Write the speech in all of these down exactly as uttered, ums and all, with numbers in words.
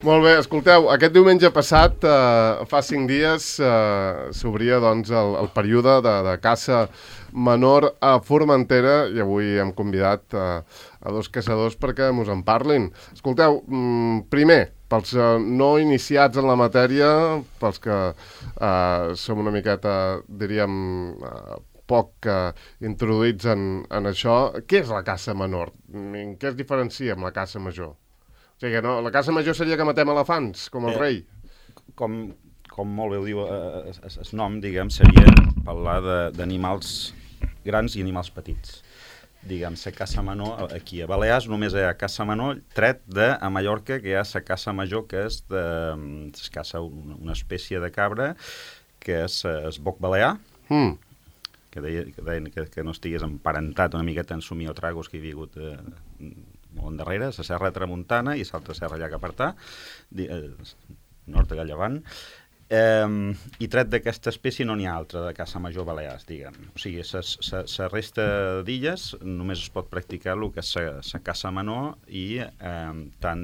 Molt bé, escolteu, aquest diumenge passat, eh, fa cinc dies, eh, s'obria doncs, el, el període de, de caça menor a Formentera i avui hem convidat eh, a dos caçadors perquè mos en parlin. Escolteu, mm, primer, pels eh, no iniciats en la matèria, pels que eh, som una miqueta, diríem, eh, poc eh, introduïts en, en això, què és la caça menor? En què es diferencia amb la caça major? O sigui, no, la caça major seria que matem elefants, com el eh, rei. Com, com molt bé ho diu el eh, nom, diguem, seria parlar d'animals grans i animals petits. Diguem, la caça menor, aquí a Balears només hi ha caça menor, tret de, a Mallorca, que hi ha la caça major, que és de, es caça una, una espècie de cabra, que és el boc balear, mm. que, deia, que deien que, que no estigués emparentat una miqueta en Sumio Tragos, que hi havia hagut eh, molt endarrere, la serra Tramuntana i l'altra serra allà que apartar, eh, nord allà llevant. Eh, I tret d'aquesta espècie no n'hi ha altra de caça major balears, diguem. O sigui, la resta d'illes només es pot practicar el que és la caça menor i eh, tant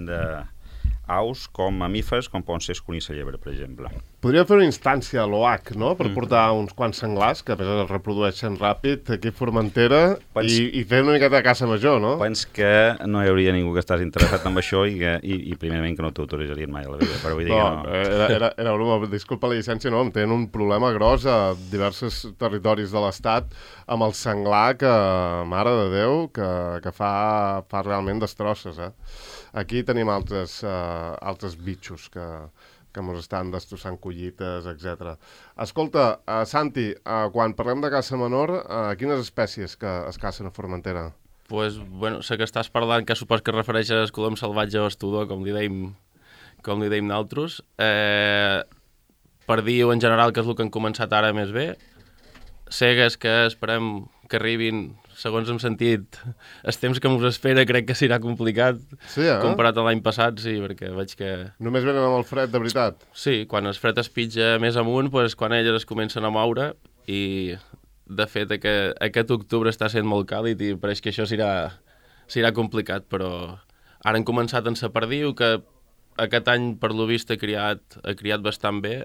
d'aus com mamífers, com poden ser els conills de llebre, per exemple. Podria fer una instància a l'O H, no?, per portar uns quants senglars, que a més es reprodueixen ràpid, aquí a Formentera, Pens... i, i fer una miqueta de caça major, no? Pens que no hi hauria ningú que estàs interessat en això i, que, i, i primerament que no t'autoritzarien mai a la vida, però vull dir no, que no... Era, era, era broma, disculpa la llicència, no, em tenen un problema gros a diversos territoris de l'Estat amb el senglar que, mare de Déu, que, que fa, fa realment destrosses, eh? Aquí tenim altres, uh, altres bitxos que... que ens estan destrossant collites, etcètera. Escolta, uh, Santi, uh, quan parlem de caça menor, uh, quines espècies que es cacen a Formentera? Pues, bueno, sé que estàs parlant, que supos que refereix a escolom salvatge o estudor, com li deim, com li deim naltros. Eh, perdiu, en general, que és el que han començat ara més bé. Cegues que esperem que arribin, segons hem sentit, el temps que ens espera crec que serà complicat, sí, eh? Comparat a l'any passat, sí, perquè veig que... Només venen amb el fred, de veritat? Sí, quan el fred es pitja més amunt, pues, quan elles es comencen a moure, i de fet aquest, aquest octubre està sent molt càlid i pareix que això serà, serà complicat, però ara han començat en sa perdiu, que aquest any per lo vist ha criat, ha criat bastant bé,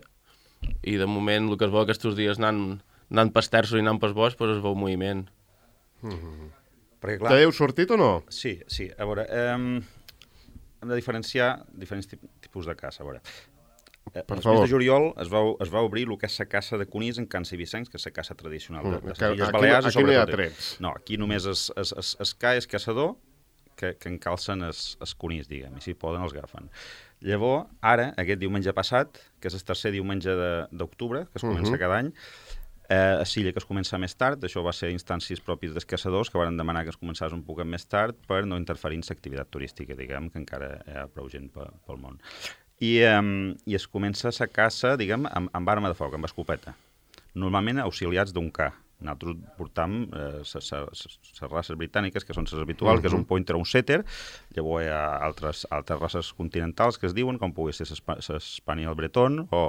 i de moment el que es veu aquests dies anant, anant pas terços i anant pas bosc, pues es veu moviment. Mm-hmm. Perquè, clar, ja heu sortit o no? Sí, sí. A veure, um, hem de diferenciar diferents tipus de caça. A veure, per el mes de juliol es va, es va obrir el que és la caça de conills en Cans i Vicenç, que és la caça tradicional de, de les Illes Balears. Aquí no hi ha trets. No, aquí només es, es, es, es ca és caçador que, que encalcen els, els conills, diguem, i si poden els agafen. Llavors, ara, aquest diumenge passat, que és el tercer diumenge d'octubre, que es comença uh-huh. cada any, Eh, a Silla, que es comença més tard, això va ser instàncies pròpies dels caçadors que van demanar que es començés un poc més tard per no interferir en l'activitat turística, diguem, que encara hi ha prou gent pel món. I, eh, i es comença la caça, diguem, amb, amb arma de foc, amb escopeta, normalment auxiliats d'un ca. Nosaltres portam les eh, races britàniques, que són les habituals, uh-huh. que és un pointer o un setter. Llavors hi ha altres, altres races continentals que es diuen, com pugui ser l'espaniel breton o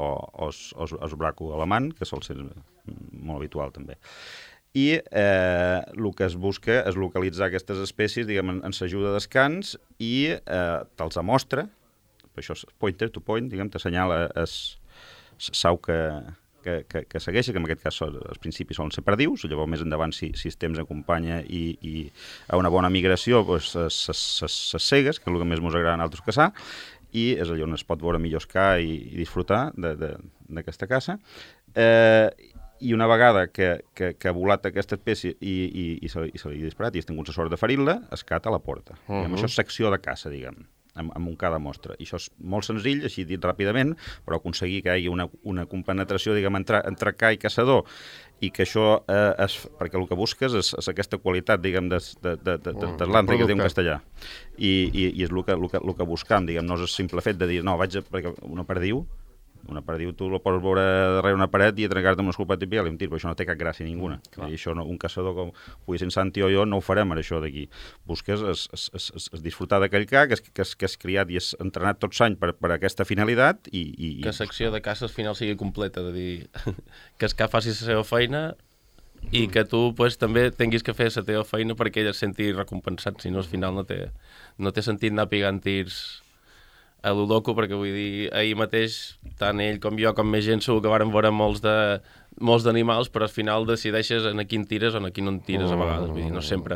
el braco alemany, que sol ser molt habitual també. I eh, el que es busca és localitzar aquestes espècies, diguem, en, en l'ajuda dels cans i eh, te'ls amostra, per això pointer to point, diguem, t'assenyala el sau que... Que, que, que segueixi, que en aquest cas els principis solen ser perdius, llavors més endavant si, si el temps acompanya i, i a una bona migració, doncs, les cegues, que és el que més ens agrada a nosaltres caçar, i és allà on es pot veure millor escar i, i disfrutar d'aquesta caça. Eh, I una vegada que, que, que ha volat aquesta espècie i, i, i se, i se li ha disparat i has tingut la sort de ferir-la, es cata a la porta. Uh-huh. Això és secció de caça, diguem. Amb, amb un cada mostra. I això és molt senzill, així dit ràpidament, però aconseguir que hi hagi una, una compenetració, diguem, entre, entre ca i caçador, i que això, eh, és, perquè el que busques és, és aquesta qualitat, diguem, de, de, de, de, de, de l'antre que té un castellà. I, i, i és el que, el, que, el que buscam, diguem, no és el simple fet de dir, no, vaig a... perquè una perdiu, una perdiu tu la pots veure darrere una paret i atrecar-te amb una escopeta i pillar-li un tir, però això no té cap gràcia ninguna. Mm, I això no, un caçador com pugui ser en Santi o jo no ho farem, això d'aquí. Busques es, es, es, es, es disfrutar d'aquell ca que és, que, és, que és criat i és entrenat tots anys per, per aquesta finalitat i... i que la secció de caça al final sigui completa, de dir que el ca faci la seva feina i que tu pues, també tinguis que fer la teva feina perquè ell es senti recompensat, si no al final no té, no té sentit anar pigant tirs a lo loco, perquè vull dir, ahir mateix, tant ell com jo, com més gent, segur que varen veure molts de molts d'animals, però al final decideixes en a quin tires o en a quin no en tires a vegades, vull dir, no sempre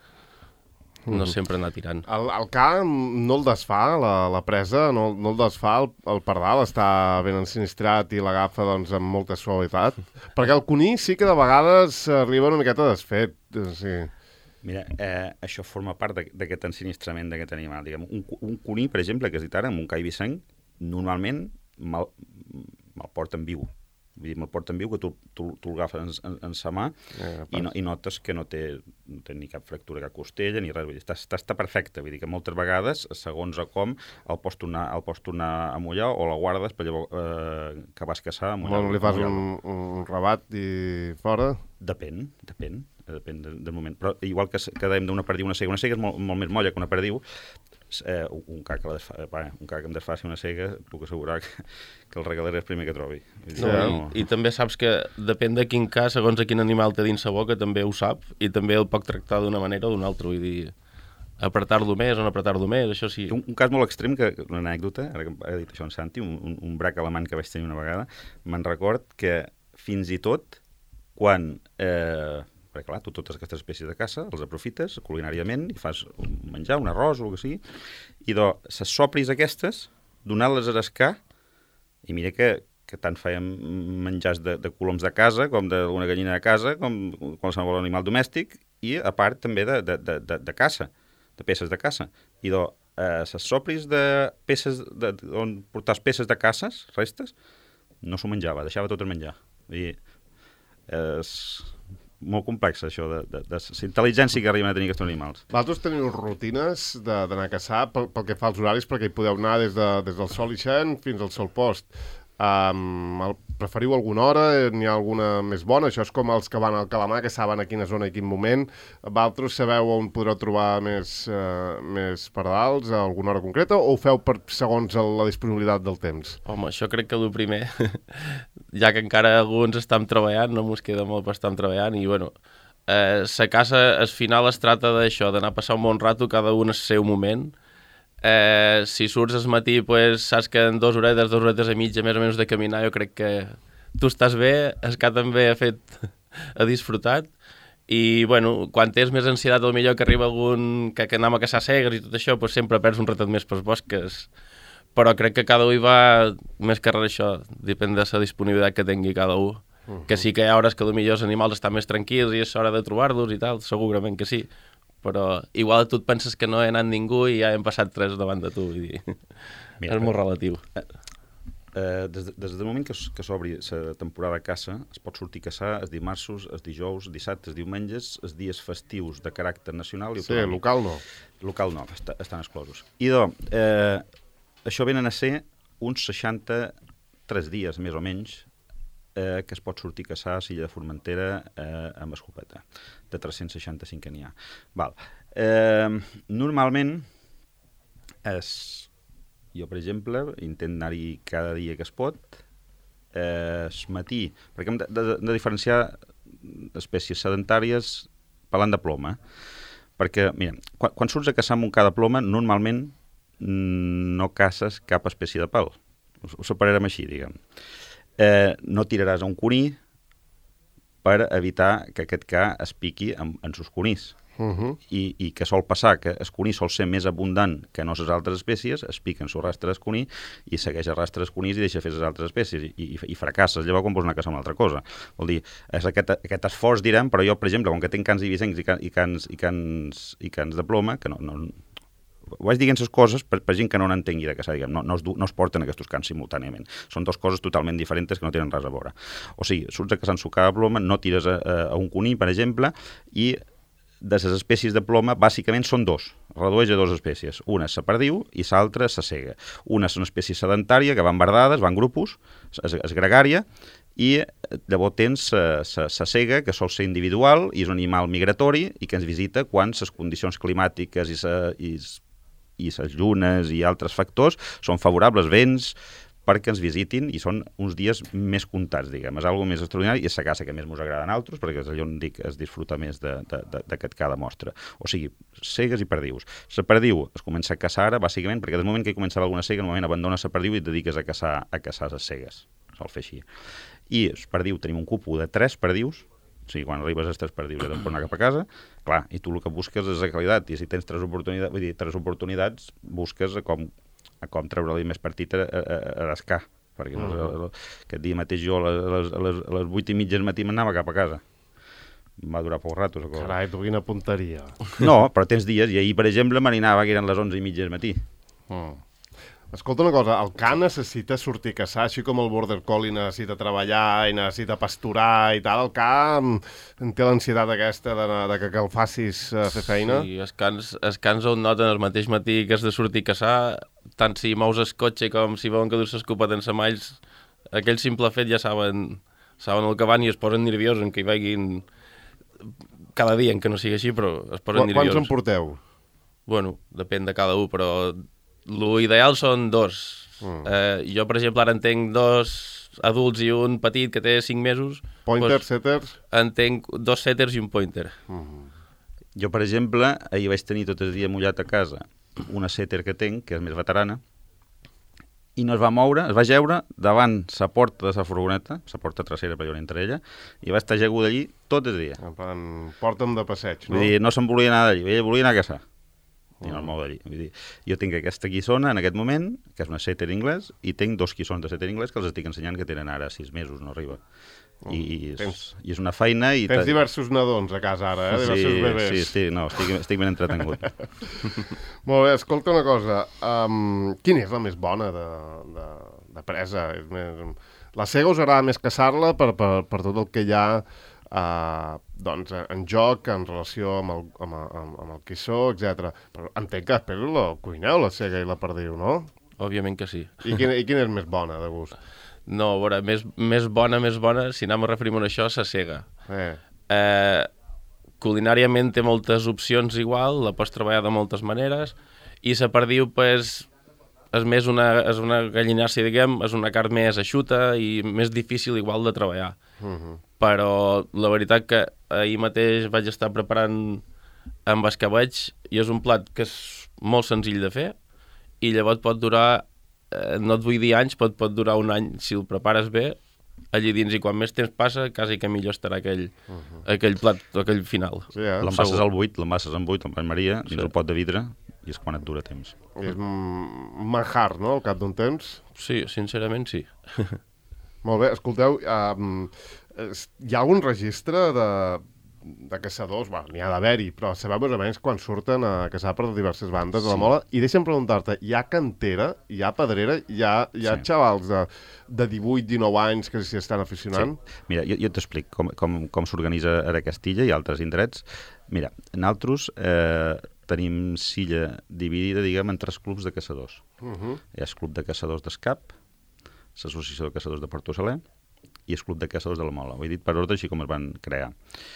no sempre anar tirant. El, el ca no el desfà, la, la presa, no, no el desfà, el, el pardal està ben ensinistrat i l'agafa doncs, amb molta suavitat, perquè el cuní sí que de vegades arriba una miqueta desfet, sí. Mira, eh, això forma part d'aquest ensinistrament d'aquest animal. Diguem, un, un cuní, per exemple, que has dit ara, amb un ca eivissenc, normalment me'l me porten viu. Vull dir, me'l porten viu, que tu, tu, tu l'agafes en, en, en sa mà eh, i, no, i notes que no té, no té ni cap fractura, cap costella, ni res. Vull dir, està, està, està perfecte. Vull dir que moltes vegades, segons a com, el pots tornar, el pots tornar a mullar o la guardes per llavors eh, que vas caçar a mullar. Bueno, li fas un, un rabat i fora? Depèn, depèn. depèn del de moment, però igual que, que dèiem d'una perdiu una cega, una cega és molt, molt més molla que una perdiu, eh, un ca que, la desfa, va, un ca que em desfaci una cega, puc assegurar que, que el regalaré el primer que trobi. No, no. I, I també saps que depèn de quin cas, segons a quin animal té dins sa boca, també ho sap, i també el pot tractar d'una manera o d'una altra, vull dir, apretar-lo més o no apretar-lo més, això sí. Un, un cas molt extrem, que una anècdota, ara que ha dit això en Santi, un, un, un brac alemany que vaig tenir una vegada, me'n record que fins i tot quan... Eh, perquè clar, tu totes aquestes espècies de caça els aprofites culinàriament i fas un menjar, un arròs o el que sigui, i doncs, ses sopris aquestes, donar-les a rascar, i mira que, que tant fèiem menjars de, de coloms de casa, com d'una gallina de casa, com qualsevol animal domèstic, i a part també de, de, de, de, de caça, de peces de caça. I doncs, eh, ses sopris de peces, de, on portaves peces de caces, restes, no s'ho menjava, deixava tot el menjar. I és... molt complex, això, de, de, de, de intel·ligència que arriben a tenir aquests animals. Vosaltres teniu rutines d'anar a caçar pel, pel que fa als horaris, perquè hi podeu anar des, de, des del sol ixent fins al sol post. Um, el, preferiu alguna hora? N'hi ha alguna més bona? Això és com els que van al calamar, que saben a quina zona i quin moment. Vosaltres sabeu on podreu trobar més, uh, més pardals a alguna hora concreta, o ho feu per segons la disponibilitat del temps? Home, això crec que el primer, ja que encara alguns estem treballant, no mos queda molt per estar treballant, i bueno, eh, sa casa al final es trata d'això, d'anar a passar un bon rato, cada un al seu moment. Eh, si surts al matí, pues, saps que en dues horetes, dues horetes i mitja, més o menys de caminar, jo crec que tu estàs bé, el ca també ha fet, ha disfrutat, i bueno, quan tens més ansietat, potser que arriba algun que, que anem a caçar cegues i tot això, pues, sempre perds un ratet més pels bosques, però crec que cada un hi va més que res això, depèn de la disponibilitat que tingui cada un. Uh -huh. Que sí que hi ha hores que potser els animals estan més tranquils i és hora de trobar-los i tal, segurament que sí, però igual tu et penses que no hi ha anat ningú i ja hem passat tres davant de tu, vull dir. Mira, és molt relatiu. Eh, eh, des, de, des del moment que, que s'obri la temporada de caça, es pot sortir a caçar els dimarts, els dijous, dissabtes, diumenges, els dies festius de caràcter nacional i autonòmic. Sí, local no. Local no, est estan exclosos. I doncs, eh, això venen a ser uns seixanta-tres dies, més o menys, eh, que es pot sortir a caçar a Silla de Formentera eh, amb escopeta, de tres-cents seixanta-cinc que n'hi ha. Val. Eh, normalment, es, jo, per exemple, intento anar-hi cada dia que es pot, eh, es matí, perquè hem de, de, de diferenciar espècies sedentàries parlant de ploma, perquè, mira, quan, quan surts a caçar amb un ca de ploma, normalment no caces cap espècie de pal. Ho, ho separarem així, diguem. Eh, no tiraràs a un cuní per evitar que aquest ca es piqui en, en sus cunís. Uh -huh. I, I que sol passar que el cuní sol ser més abundant que no les altres espècies, es pica en su rastre del cuní i segueix el rastre del cunís i deixa fer les altres espècies i, i, i fracasses. Llavors quan vols anar a caçar una altra cosa. Vol dir, és aquest, aquest esforç, direm, però jo, per exemple, com que tinc cans eivissencs i, can, i, cans, i, cans, i cans de ploma, que no... no ho vaig dient les coses per, per gent que no n'entengui de caçar, diguem, no, no, es, no es porten aquests cants simultàniament. Són dues coses totalment diferents que no tenen res a veure. O sigui, surts a caçar en sucar de ploma, no tires a, a un cuní, per exemple, i de les espècies de ploma, bàsicament són dos. Redueix a dues espècies. Una és la perdiu i l'altra és la cega. Una és una espècie sedentària, que van bardades, van grupos, és, és gregària, i llavors tens la cega, que sol ser individual, i és un animal migratori, i que ens visita quan les condicions climàtiques i, sa, i i les llunes i altres factors són favorables, vents, perquè ens visitin i són uns dies més comptats, diguem. És algo més extraordinari i és la caça que més ens agrada a nosaltres, perquè és allò on dic es disfruta més d'aquest cada mostra. O sigui, cegues i perdius. La perdiu es comença a caçar ara, bàsicament, perquè del moment que comença alguna cega, normalment abandones la perdiu i et dediques a caçar a caçar les cegues. Sol fer així. I el perdiu, tenim un cupo de tres perdius, o sigui, quan arribes als tres perdius ja te'n pots anar cap a casa, clar, i tu el que busques és la qualitat, i si tens tres oportunitats, vull dir, tres oportunitats, busques a com a com treure-li més partit a, a, a l'escar. Perquè mm. -hmm. aquest dia mateix jo a les, a les, a les vuit i mitja del matí m'anava cap a casa. Em va durar poc rato. Carai, tu quina punteria. No, però tens dies, i ahir, per exemple, m'aninava que eren les onze i mitja del matí. Mm. Escolta una cosa, el can necessita sortir a caçar, així com el border collie necessita treballar i necessita pasturar i tal. El can té l'ansietat aquesta de, de que, que el facis uh, fer feina? Sí, els cans, els cans on noten el mateix matí que has de sortir a caçar, tant si mous el cotxe com si veuen que dus l'escopet en sa mà, ells, aquell simple fet ja saben, saben el que van i es posen nerviosos en que hi vagin cada dia, en que no sigui així, però es posen Qu nerviosos. Quants en porteu? Bueno, depèn de cada un, però l'ideal són dos. Mm. Eh, jo, per exemple, ara en tenc dos adults i un petit que té cinc mesos. Pointer, doncs, setters? En tenc dos setters i un pointer. Mm. Jo, per exemple, ahir vaig tenir tot el dia mullat a casa una setter que tenc, que és més veterana, i no es va moure, es va jeure davant la porta de la furgoneta, la porta trasera per allà on entra ella, i va estar jeguda allí tot el dia. En plan, porta'm de passeig, no? Vull dir, no se'n volia anar d'allí, ella volia anar a caçar. I no el mou d'allí. Vull dir, jo tinc aquesta guissona en aquest moment, que és una setter inglès, i tinc dos guissons de setter inglès que els estic ensenyant que tenen ara sis mesos, no arriba. I, i, és, tens, i és una feina... I tens diversos nadons a casa ara, eh? Diversos sí, bebès. Sí, estic, no, estic, estic ben entretengut. Molt bé, escolta una cosa. Um, quina és la més bona de, de, de presa? És més, la cega us agrada més caçar-la per, per, per tot el que hi ha Uh, doncs, en joc, en relació amb el, amb, amb, amb el quissó, etcètera. Però entenc que després la cuineu, la cega i la perdiu, no? Òbviament que sí. I quina, i quina és més bona, de gust? No, a veure, més, més bona, més bona, si anem a referir-me a això, la cega. Eh. Eh, culinàriament té moltes opcions igual, la pots treballar de moltes maneres, i la perdiu, pues, és més una, és una gallinàcia, diguem, és una carn més eixuta i més difícil igual de treballar. Uh -huh. Però la veritat que ahir mateix vaig estar preparant amb escabeig i és un plat que és molt senzill de fer i llavors pot durar, eh, no et vull dir anys, pot, pot durar un any si el prepares bé allí dins, i quan més temps passa quasi que millor estarà aquell, uh -huh. aquell plat, aquell final. Sí, eh? L'envasses al buit, l'envasses en buit, amb Maria, dins sí. el pot de vidre, i és quan et dura temps. I és un manjar, no?, al cap d'un temps? Sí, sincerament sí. Molt bé, escolteu, um, hi ha algun registre de, de caçadors? Bueno, n'hi ha d'haver-hi, però sabeu més o menys quan surten a caçar per diverses bandes sí. de la mola. I deixa'm preguntar-te, hi ha cantera, hi ha pedrera, hi ha, hi ha sí. xavals de, de divuit dinou anys que s'hi estan aficionant? Sí. Mira, jo, jo t'explic com, com, com s'organitza a Castilla i altres indrets. Mira, nosaltres eh, tenim Silla dividida, diguem, en tres clubs de caçadors. Uh -huh. Hi ha el club de caçadors d'Escap, l'Associació de Caçadors de Porto Saler i el Club de Caçadors de la Mola. Ho he dit per ordre, així com es van crear.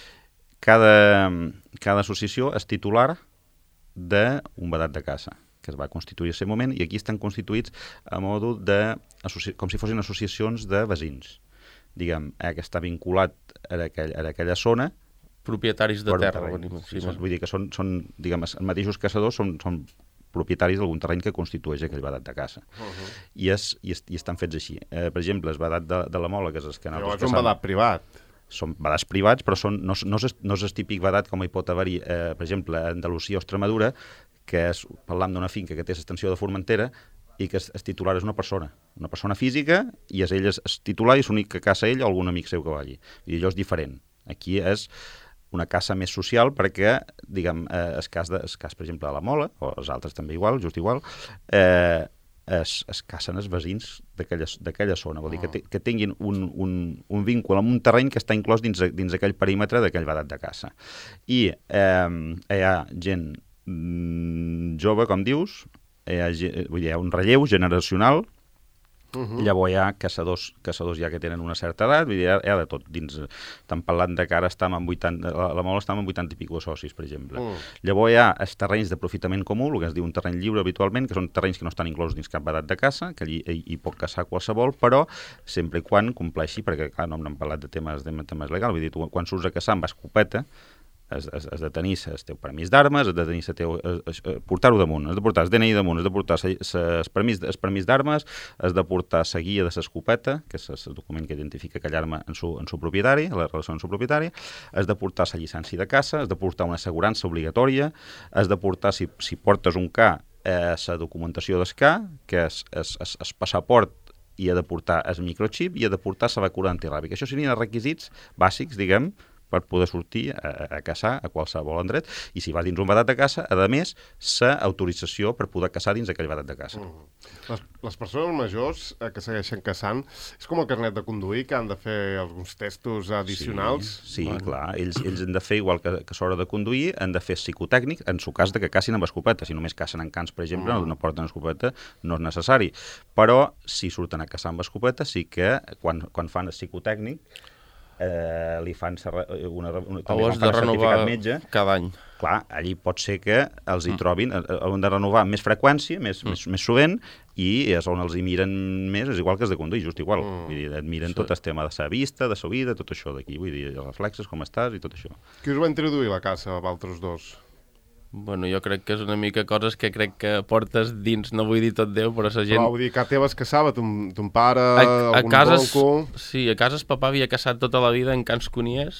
Cada, cada associació és titular d'un vedat de caça, que es va constituir en aquest moment, i aquí estan constituïts a modo de, com si fossin associacions de veïns. Diguem, eh, que està vinculat a, aquell, a aquella zona. Propietaris de terra. Sí, sí, vull dir que són, són diguem, els mateixos caçadors són, són propietaris d'algun terreny que constitueix aquell vedat de caça. Uh -huh. I, és, i, és, I estan fets així. Eh, per exemple, el vedat de, de la Mola, que és el que nosaltres caçam... és un vedat privat. Són vedats privats, però són, no, no, és, no és el típic vedat com hi pot haver-hi, eh, per exemple, a Andalusia o Extremadura, que és, parlam d'una finca que té l'extensió de Formentera i que el titular és una persona, una persona física, i és ell és titular i és l'únic que caça ell o algun amic seu que va allí. I allò és diferent. Aquí és una caça més social perquè, diguem, eh, el, cas de, el cas, per exemple, de la Mola, o els altres també igual, just igual, eh, es, es cacen els veïns d'aquella zona. Vol dir que, te, que tinguin un, un, un vincul amb un terreny que està inclòs dins, dins aquell perímetre d'aquell vedat de caça. I eh, hi ha gent mm, jove, com dius, hi ha, vull dir, hi ha un relleu generacional Uh-huh. Llavors hi ha caçadors, caçadors ja que tenen una certa edat, vull dir, hi ha, hi ha de tot. Dins, estan parlant de que ara estem amb vuitanta, la, la Mola està amb vuitanta i pico socis, per exemple. Uh. Llavors hi ha els terrenys d'aprofitament comú, el que es diu un terreny lliure habitualment, que són terrenys que no estan inclosos dins cap edat de caça, que allí hi, hi pot caçar qualsevol, però sempre i quan compleixi, perquè clar, no hem parlat de temes, de temes legals, vull dir, tu quan surts a caçar amb escopeta, has, has, has de tenir el teu permís d'armes, has de tenir teu, portar-ho damunt, has de portar el D N I damunt, has de portar el permís, permís d'armes, has de portar la guia de l'escopeta, que és el document que identifica aquella arma en su, en su propietari, la relació en su propietari, has de portar la llicència de caça, has de portar una assegurança obligatòria, has de portar, si, si portes un K, la eh, documentació del K, que és el passaport, i ha de portar el microchip i ha de portar la vacuna antiràbica. Això serien els requisits bàsics, diguem, per poder sortir a, a caçar a qualsevol endret, i si vas dins un vedat de caça, a més, l'autorització per poder caçar dins aquell vedat de caça. Mm. Les, les persones majors eh, que segueixen caçant, és com el carnet de conduir, que han de fer alguns testos addicionals? Sí, sí bueno. clar, ells, ells han de fer, igual que, que s'hora de conduir, han de fer psicotècnic, en su cas de que cacin amb escopeta. Si només cacen en cans, per exemple, mm. no porten escopeta, no és necessari. Però, si surten a caçar amb escopeta, sí que, quan, quan fan el psicotècnic, Eh, li fan una, una, també fan de renovar metge, cada any. Clar, allí pot ser que els hi trobin, eh, han de renovar amb més freqüència, més, mm. més, més sovint, i és on els hi miren més, és igual que els de conduir, just igual. Mm. Vull dir, et miren sí. tot el tema de sa vista, de sa vida, tot això d'aquí, vull dir, els reflexes, com estàs i tot això. Qui us va introduir la caça, vosaltres dos? Bueno, jo crec que és una mica coses que crec que portes dins, no vull dir tot Déu, però la gent... Però vull dir, que teves caçava, ton, ton pare, a, a algun cases, bronco... Sí, a cases papà havia caçat tota la vida en cans coniers,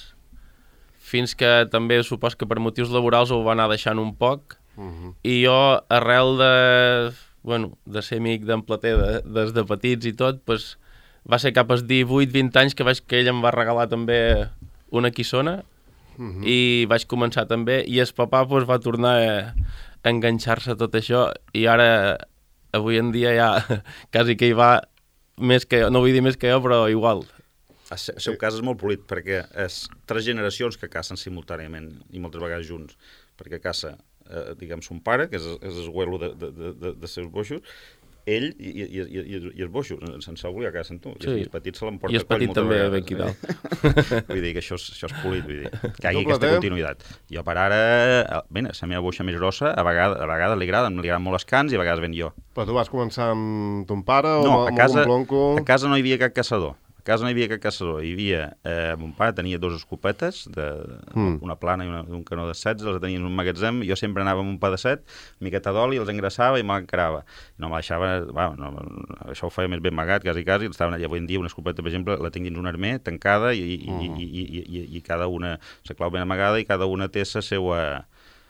fins que també supos que per motius laborals ho va anar deixant un poc, uh -huh. i jo, arrel de, bueno, de ser amic d'en Plater de, des de petits i tot, pues, va ser cap als divuit vint anys que vaig que ell em va regalar també una quissona, Uh-huh. i vaig començar també, i el papà pues, va tornar a, a enganxar-se a tot això, i ara avui en dia ja quasi que hi va més que jo, no vull dir més que jo, però igual. El seu cas és molt polit, perquè és tres generacions que cacen simultàniament i moltes vegades junts, perquè caça, eh, diguem, son pare, que és, és el güelo de, de, de, de seus boixos, ell i, i, i, i, i els boixos, sense obligar que sent tu. Sí. I els petits se l'emporta I els petits també ve aquí dalt. Vull dir que això és, això és polit, vull dir, que hi hagi aquesta continuïtat. Jo per ara, bé, la meva boixa més grossa, a vegades, a vegades li agrada, li agraden molt els cans i a vegades ven jo. Però tu vas començar amb ton pare o no, amb a casa, un bronco? A casa no hi havia cap caçador. A casa no hi havia cap caçador, hi havia... Eh, mon pare tenia dos escopetes, de, mm. una plana i una, un canó de setze, els tenia en un magatzem, jo sempre anava amb un pa de set, miqueta d'oli, els engrassava i m'encarava. No me deixava... Va, no, això ho feia més ben amagat, quasi, quasi. Estava, avui en dia una escopeta, per exemple, la tinc dins un armer, tancada, i, i, mm. i, i, i, i, i cada una, la clau ben amagada, i cada una té la seua...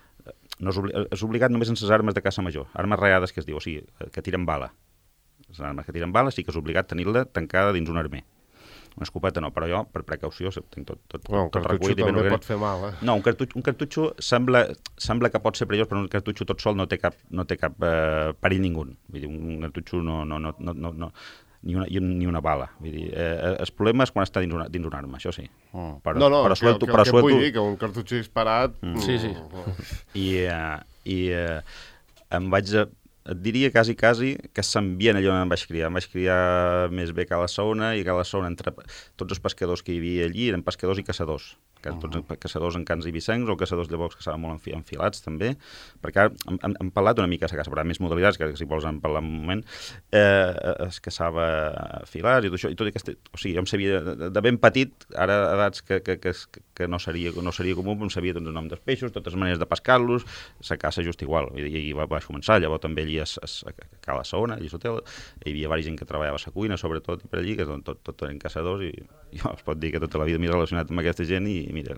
No és, obli... és obligat només en les armes de caça major, armes reades, que es diu, o sigui, que tiren bala. Les armes que tiren bala sí que és obligat tenir-la tancada dins un armer. Una escopeta no, però jo, per precaució, tinc tot, tot, bueno, tot recollit. Un cartutxo també pot fer mal, eh? No, un cartutxo, un cartutxo sembla, sembla que pot ser perillós, però un cartutxo tot sol no té cap, no té cap eh, perill ningú. Vull dir, un cartutxo no, no, no, no, no, no ni, una, ni una bala. Vull dir, eh, el problema és quan està dins una, dins una arma, això sí. Oh. Però, no, no, però suelto, que, que, però que suelto... vull dir, que un cartutxo disparat... Mm. Sí, sí. I, eh, i eh, em vaig... A, et diria quasi, quasi que s'ambient allò on em vaig criar. Em vaig criar més bé que a la Saona, i que a la Saona entre tots els pescadors que hi havia allí eren pescadors i caçadors. Tots uh-huh. caçadors en cans ibisencs o caçadors llavors que estaven molt enfilats també, perquè ara hem, hem, hem parlat una mica de la caça, però hi ha més modalitats, que si vols en parlar un moment, eh, es caçava filats i tot això, i tot aquest, o sigui, jo em sabia de, de ben petit, ara a edats que, que, que, que no, seria, no seria comú, em sabia tots els noms dels peixos, totes les maneres de pescar-los, la caça just igual, i, i va, vaig començar, llavors també allí a, a, a Cala Saona, allí a l'hotel, hi havia varis gent que treballava a la cuina, sobretot per allí, que tot, tot eren caçadors, i jo es pot dir que tota la vida m'he relacionat amb aquesta gent, i mira,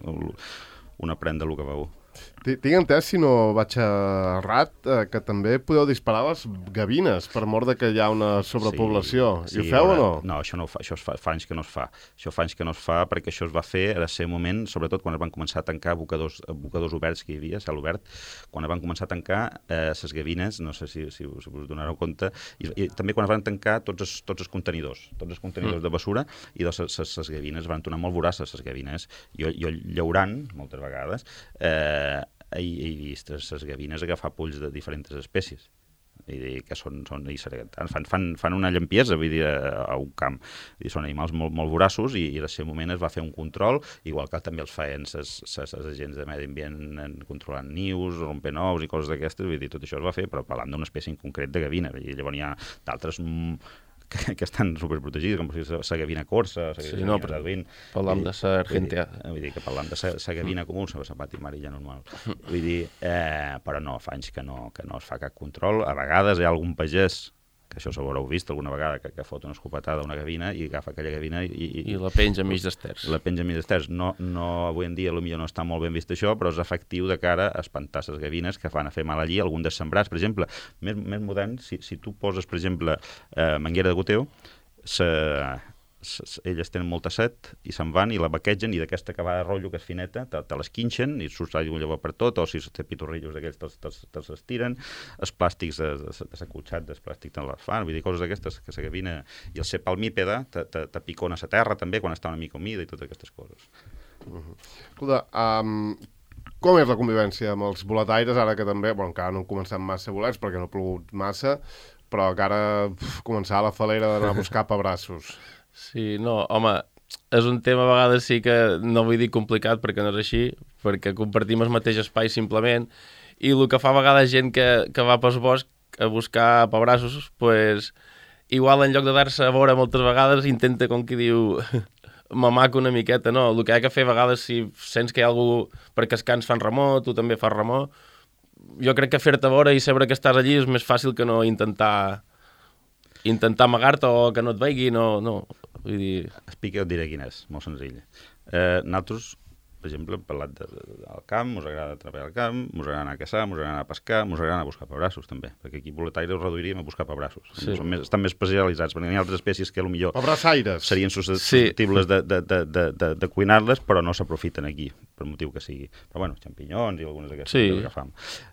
un aprèn del que veu. Tinc entès, si no vaig errat, eh, que també podeu disparar les gavines per mort de que hi ha una sobrepoblació. Sí, I ho sí, feu ara, o no? No, això, no fa, això es fa, fa anys que no es fa. Això fa anys que no es fa perquè això es va fer en el seu moment, sobretot quan es van començar a tancar abocadors, abocadors oberts que hi havia, cel obert, quan es van començar a tancar eh, les gavines, no sé si, si, si us donareu compte, i, i també quan es van tancar tots els, tots els contenidors, tots els contenidors mm. de bessura, i doncs les gavines van tornar molt voraces, les gavines. Jo, jo llaurant, moltes vegades, eh, he, he vist les gavines agafar polls de diferents espècies. Vull dir que són, són fan, fan, fan una llampiesa, vull dir, a, a un camp. Vull dir, són animals molt, molt voraços i, i en el seu moment es va fer un control, igual que també els feien els agents de medi ambient controlant nius, rompent ous i coses d'aquestes, vull dir, tot això es va fer, però parlant d'una espècie en concret de gavina. Vull dir, llavors hi ha d'altres que, que estan superprotegits, com la gavina corsa, la sí, no, d'Alvin. Parlam de la argentea. Vull, vull dir que parlam de la gavina comú, la pati amarilla normal. Vull dir, eh, però no, fa anys que no, que no es fa cap control. A vegades hi ha algun pagès, que això s'ho haureu vist alguna vegada, que, que fot una escopetada a una gavina i agafa aquella gavina i... I, I la penja enmig d'esters. La penja enmig d'esters. No, no, avui en dia potser no està molt ben vist això, però és efectiu de cara a espantar les gavines que fan a fer mal allí, algun dels sembrats. Per exemple, més, més modern, si, si tu poses, per exemple, eh, manguera de goteo, se, se, elles tenen molta set i se'n van i la baquegen i d'aquesta acabada de rotllo que és fineta te, te l'esquinxen i surt un llavor per tot, o si té pitorrillos d'aquells te'ls te, te, te estiren, els plàstics de, de, de s'acotxat dels plàstics te les fan, vull dir, coses d'aquestes que la gavina i el ser palmípeda te, te, te picona a la terra també quan està una mica humida i totes aquestes coses. Uh-huh. Escolta, um, com és la convivència amb els boletaires ara que també, bueno, encara no han començat massa bolets perquè no ha plogut massa, però encara pf, començar la falera d'anar a buscar pebrassos. Sí, no, home, és un tema a vegades sí que no vull dir complicat perquè no és així, perquè compartim el mateix espai simplement, i el que fa a vegades gent que, que va pel bosc a buscar pebrassos, pues, igual en lloc de dar-se a veure moltes vegades intenta, com qui diu, mamaca una miqueta, no? El que hi ha que fer a vegades si sents que hi ha algú perquè els cans fan remor, tu també fas remor, jo crec que fer-te veure i saber que estàs allí és més fàcil que no intentar intentar amagar-te o que no et vegi, no, no. Vull dir... Explica, et diré quin és, molt senzill. Eh, nosaltres, per exemple, hem parlat de, de, del camp, mos agrada treballar al camp, mos agrada anar a caçar, mos agrada anar a pescar, mos agrada anar a buscar pebrassos també, perquè aquí boletaire ho reduiríem a buscar pebrassos. Sí. Som més, estan més especialitzats, perquè hi ha altres espècies que potser Pebrassaires. serien susceptibles sí. de, de, de, de, de, de cuinar-les, però no s'aprofiten aquí, per motiu que sigui. Però bueno, xampinyons i algunes d'aquestes sí. que agafam.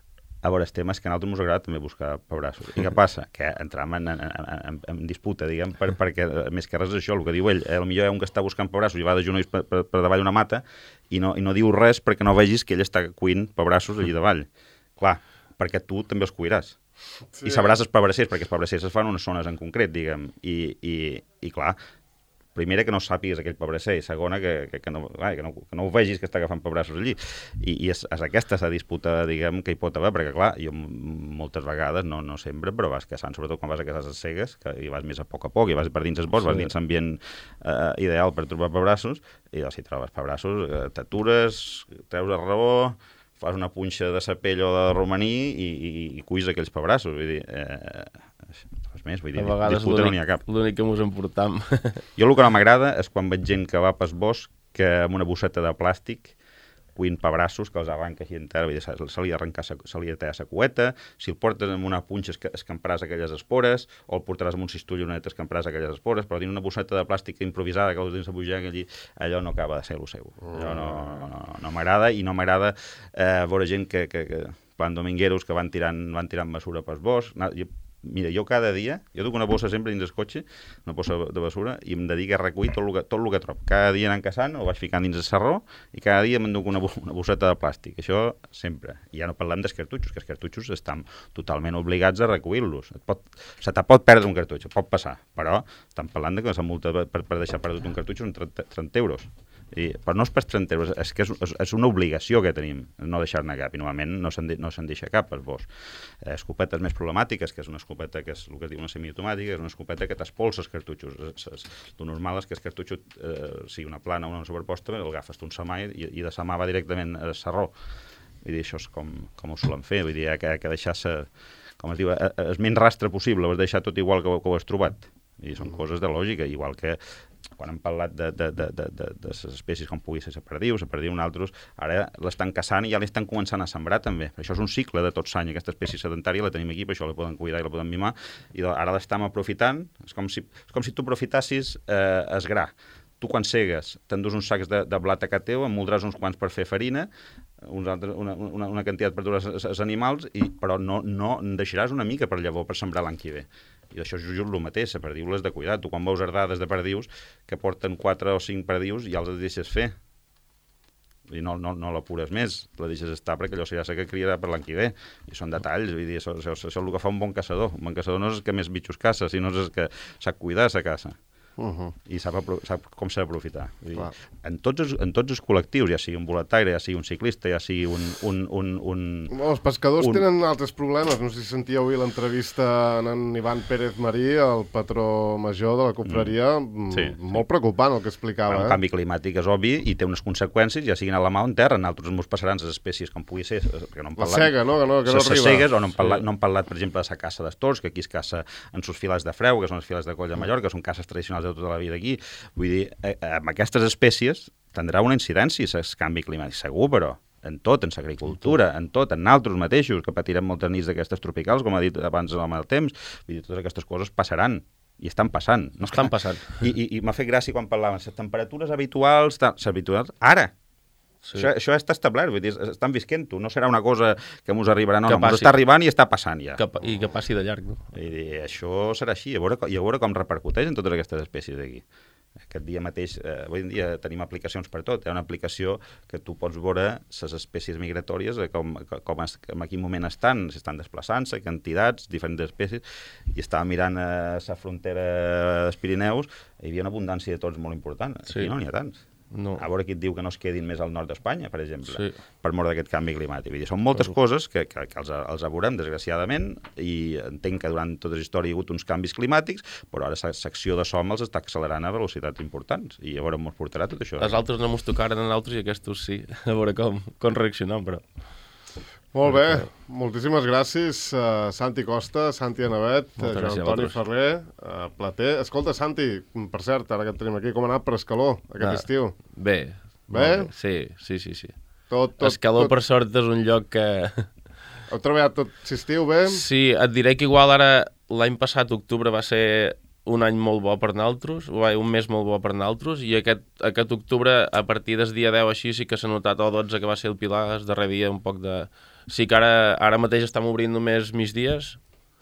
A veure, el tema és que a nosaltres ens agrada també buscar pebrassos. I què passa? Que entrem en, en, en, en disputa, diguem, per, perquè més que res és això, el que diu ell. Eh, potser hi ha un que està buscant pebrassos i va de genolls per, per, per davall una mata i no, i no diu res perquè no vegis que ell està cuint pebrassos allí davall. Clar, perquè tu també els cuiràs. Sí. I sabràs els pebrassers, perquè els pebrassers es fan unes zones en concret, diguem. I, i, i clar, primera, que no sàpigues aquell pebrasser, i segona, que, que, que, no, que, no, que no ho vegis que està agafant pebrassos allí. I, i és, és aquesta la disputa, diguem, que hi pot haver, perquè, clar, jo moltes vegades, no, no sempre, però vas caçant, sobretot quan vas a caçar les cegues, que hi vas més a poc a poc, i vas per dins el bosc, sí. vas dins l'ambient eh, ideal per trobar pebrassos, i doncs, si trobes pebrassos, eh, t'atures, treus el rabó, fas una punxa de sapell o de romaní i, i, i cuis aquells pebrassos, vull dir... Eh, res més, vull dir, disputa no n'hi ha cap. L'únic que mos emportam. Jo el que no m'agrada és quan veig gent que va pel bosc que amb una bosseta de plàstic cuint pebrassos que els arranca així en terra, vull dir, se li arrencar, se li tallar la cueta, si el portes amb una punxa escamparàs aquelles espores, o el portaràs amb un cistull i una neta escamparàs aquelles espores, però dins una bosseta de plàstic improvisada que els dins de butxaca allí, allò no acaba de ser el seu. Allò no, no, no m'agrada, i no m'agrada eh, veure gent que, que, que van domingueros que van tirant, van tirant basura pel bosc. Jo, mira, jo cada dia, jo duc una bossa sempre dins del cotxe, una bossa de basura, i em dedico a recollir tot el que, tot el que trobo. Cada dia anant caçant, ho vaig ficant dins el sarró, i cada dia m'enduc una, una bosseta de plàstic. Això sempre. I ja no parlem dels cartutxos, que els cartutxos estan totalment obligats a recollir-los. Pot, se te pot perdre un cartutx, pot passar, però estan parlant de que la multa per, per deixar perdut un cartutxo són trenta euros. I, però no és per trenta euros, és que és, és, és una obligació que tenim, no deixar-ne cap, i normalment no se'n de, no se'n deixa cap al bosc. Eh, escopetes més problemàtiques, que és una escopeta que és el que es diu una semiautomàtica, és una escopeta que t'espolsa els cartutxos. És, és, el normal és que el cartutxo, eh, sigui una plana o una superposta, el agafes tu un samà i, i de samà va directament al sarró. Vull dir, això és com, com ho solen fer, vull dir, que, que deixar-se, com es diu, el menys rastre possible, ho has deixat tot igual que, que ho has trobat. I són coses de lògica, igual que quan hem parlat de, de, de, de, de, de les espècies com pugui ser la perdiu, la perdiu altres, ara l'estan caçant i ja l'estan començant a sembrar també. Això és un cicle de tot l'any, aquesta espècie sedentària la tenim aquí, per això la poden cuidar i la poden mimar, i ara l'estem aprofitant, és com si, és com si tu aprofitassis eh, el gra. Tu quan segues t'endús uns sacs de, de blat a casa teu, emmoldràs uns quants per fer farina, uns altres, una, una, una quantitat per dur els animals, i, però no, no en deixaràs una mica per llavor per sembrar l'any que ve. I això és just el mateix, la perdiu l'has de cuidar. Tu quan veus herdades de perdius que porten quatre o cinc perdius ja els deixes fer. i no, no, no l'apures més, la deixes estar perquè allò ja sé que criarà per l'any que ve, i són detalls, vull dir, això, això, això és el que fa un bon caçador. Un bon caçador no és el que més bitxos caça, sinó és el que sap cuidar sa caça. Uh -huh. I sap, sap com s'ha d'aprofitar. En, tots els, en tots els col·lectius, ja sigui un boletaire, ja sigui un ciclista, ja sigui un... un, un, un bueno, els pescadors un... tenen altres problemes. No sé si sentíeu avui l'entrevista en, en Ivan Pérez Marí, el patró major de la confraria, mm. sí, molt preocupant el que explicava. Bueno, eh? El canvi climàtic és obvi i té unes conseqüències, ja siguin a la mà o en terra. En altres ens passaran les espècies com pugui ser. Que no la cega, no? Que no, que no arriba. Cegues, o no hem, parlat, sí. no hem parlat, per exemple, de la caça d'estors, que aquí es caça en sus filats de freu, que són les filats de coll de Mallorca, que són caces tradicionals de tota la vida aquí. Vull dir, eh, amb aquestes espècies tindrà una incidència el canvi climàtic, segur, però en tot, en l'agricultura, en tot, en altres mateixos, que patirem moltes nits d'aquestes tropicals, com ha dit abans en el temps, vull dir, totes aquestes coses passaran, i estan passant. No estan passant. I, i, i m'ha fet gràcia quan parlaven, les temperatures habituals, les habituals, ara, sí. això, això està establert, vull dir, estan visquent-ho, no serà una cosa que ens arribarà, no, no, ens està arribant i està passant ja. Que, I que passi de llarg, no? I dir, això serà així, a veure, i a veure com repercuteix en totes aquestes espècies d'aquí. Aquest dia mateix, eh, avui en dia tenim aplicacions per tot. Hi ha una aplicació que tu pots veure les espècies migratòries, eh, com, com es, en quin moment estan, si estan desplaçant-se, quantitats, diferents espècies, i estava mirant a la frontera dels Pirineus, hi havia una abundància de tots molt important. Aquí sí. No n'hi ha tants. No. A veure qui et diu que no es quedin més al nord d'Espanya, per exemple, sí. per mort d'aquest canvi climàtic. Vull dir, són moltes Però... coses que, que, que els, els avorem, desgraciadament, i entenc que durant tota la història hi ha hagut uns canvis climàtics, però ara la secció de som els està accelerant a velocitats importants, i a veure on ens portarà tot això. Els altres no ens tocaren en altres i aquests sí, a veure com, com reaccionem, però... Molt bé, moltíssimes gràcies, uh, Santi Costa, Santi Anavet, uh, Joan Antoni Ferrer, uh, Plater. Escolta, Santi, per cert, ara que et tenim aquí, com ha anat per Escaló aquest ah, estiu? Bé. Bé? bé? Sí, sí, sí. sí. Tot, tot, Escaló, tot... per sort, és un lloc que... Heu treballat tot l'estiu bé? Sí, et diré que igual ara, l'any passat, octubre, va ser un any molt bo per naltros, un mes molt bo per naltros, i aquest, aquest octubre, a partir del dia deu així, sí que s'ha notat, o dotze, que va ser el Pilar, el darrer dia, un poc de... Sí que ara, ara mateix estem obrint només migdies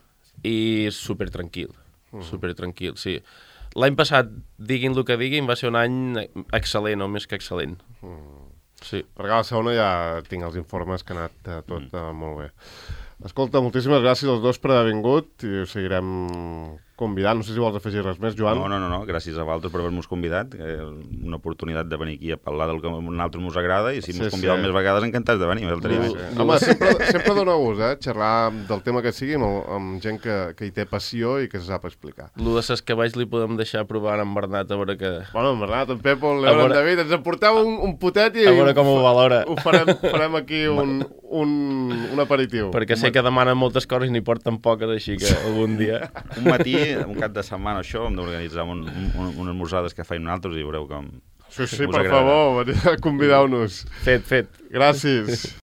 i super tranquil, uh -huh. super tranquil, sí. L'any passat, diguin el que diguin, va ser un any excel·lent, o més que excel·lent. Uh -huh. Sí. Perquè a la segona ja tinc els informes que ha anat uh, tot uh, molt bé. Escolta, moltíssimes gràcies als dos per haver vingut i us seguirem convidant. No sé si vols afegir res més, Joan. No, no, no, no. Gràcies a vosaltres per haver-nos convidat. Una oportunitat de venir aquí a parlar del que a nosaltres ens agrada, i si sí, ens convideu sí. més vegades, encantats de venir. Sí. Home, sempre, sempre dona gust, eh? Xerrar del tema que sigui amb, amb gent que, que hi té passió i que se sap explicar. Lo de ses cavalls li podem deixar provar en Bernat, a veure que... Bueno, en Bernat, en Pepo, en León, veure... en David, ens aporteu un, un potet i... A veure com ho valora. Ho farem, farem aquí un, un, un aperitiu. Perquè sé que demanen moltes coses i n'hi porten poques, així que algun dia... Un matí, un cap de setmana, això, hem d'organitzar un, un, unes morsades que feim nosaltres i veureu com... Sí, sí, per agrada. Favor, convideu-nos. Fet, fet. Gràcies.